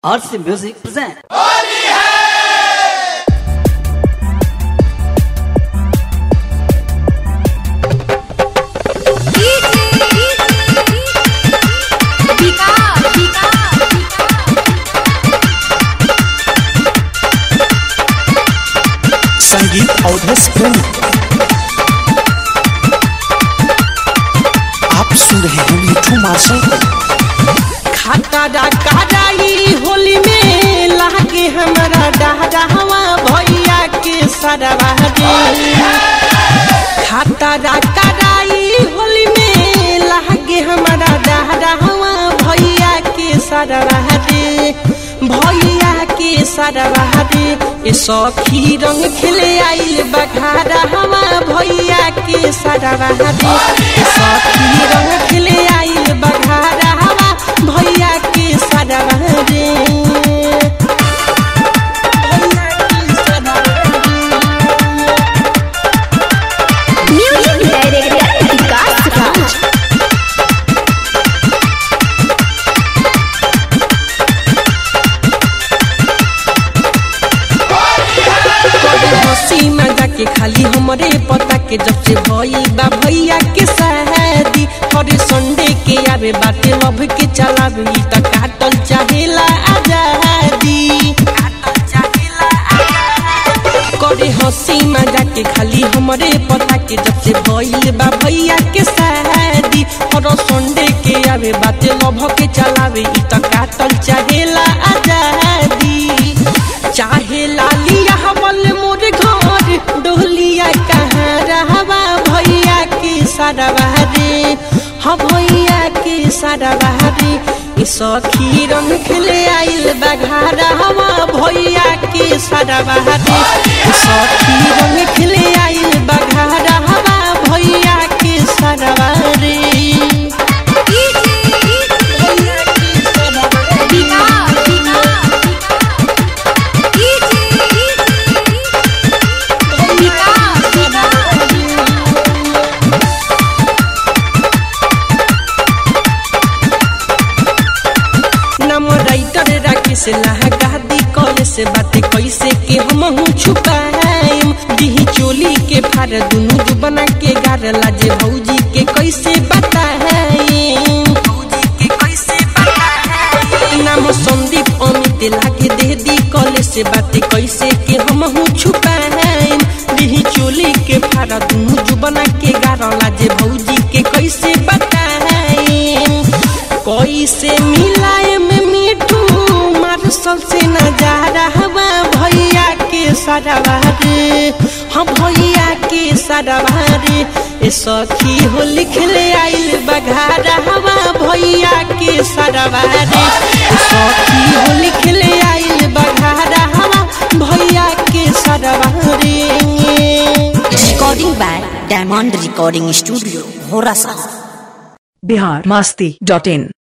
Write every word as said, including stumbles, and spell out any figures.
आरसी music present Holi है। संगीत अवधेश प्रेमी, आप सुन रहे हैं मिठू मार्शल। खाता डाकाई होली में लागे हमारा डाहा हवा भैया के सरवा दे। खाता डाकाई होली में लागे हमारा डाहा हवा भैया के सरवा दे। भैया के सरवा दे ए सखी रंग खेले आइल बघारा हवा भैया के सरवा दे। ए सखी रंग खेले आइल बघारा हवा भैया के सरवा दे। म्यूजिक डायरेक्टर विकास राज। हंसी मजा के खाली हमरे पता के जब से भई बा भैया के शादी। हर संडे के आवे बाटे लव के चलावे त काटल चाहेला आजादी। करे हंसी मजा के खाली हमरे पता के जब से भई बा भैया के शादी। हर संडे के आवे बाटे लव के चलावे त काटल चाहेला आजादी। चाहे लालिया हमल मोर घर डोलिया कहाँ रहवा भैया के सरवा रे। हाँ भैया के सरवा रे ए सखी रंग खेले आइल बघारा हवा भैया के सरवा रे। ए सखी रंग खेले आइल बघारा हवा भैया के सरवा रे। से लहगादी कॉलेज से बातें कैसे के हम हूँ छुपाएम। दिही चोली के फार दुनू जो बना के गार लाजे भौजी के कैसे बताएम। भौजी के कैसे बताएम। नाम संदीप अमित लागे दे दी कॉलेज से बातें कैसे के हम हूँ छुपाएम। दिही चोली के फार दुनू जो बना के गार लाजे भौजी के कैसे बताएम। कैसे मिलाएम मिठू मार्शल से नजारा हवा भैया के सरवा रे। हाँ भैया के सरवा रे ए सखी हो लिखले आइल बघारा हवा भैया के सरवा रे। ए सखी हो लिखले आइल बघारा हवा भैया के सरवा रे। Recording by Diamond recording studio Horasa. Bihar Masti dot in.